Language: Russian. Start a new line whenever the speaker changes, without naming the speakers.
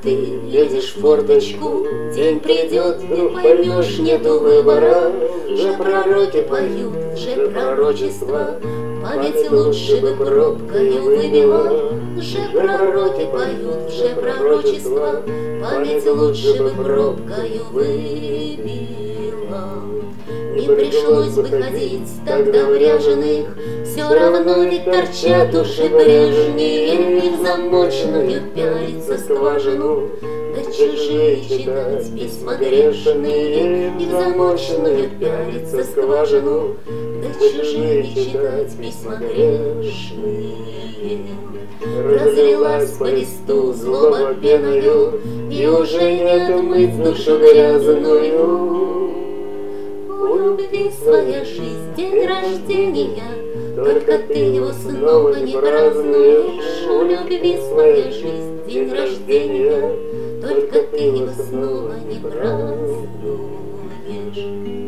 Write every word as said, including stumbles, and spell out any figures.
ты лезешь в форточку, день придет, не поймешь, нету выбора. Же пророки поют, же пророчество, память лучше бы пробкою выбила. Же пророки поют, же пророчество, память лучше бы пробкою выбила. Не пришлось бы ходить тогда в ряженых, все равно ведь торчат уши прежние, и в замочную пялится скважину, да чужие читать письма грешные, и в замочную пялится скважину, да чужие читать письма грешные. Разлилась по листу злоба пеною, и уже не отмыть душу грязную. У любви своя жизнь, день рождения, только ты его снова не празднуешь. У любви своя жизнь, день рождения, только ты его снова не празднуешь.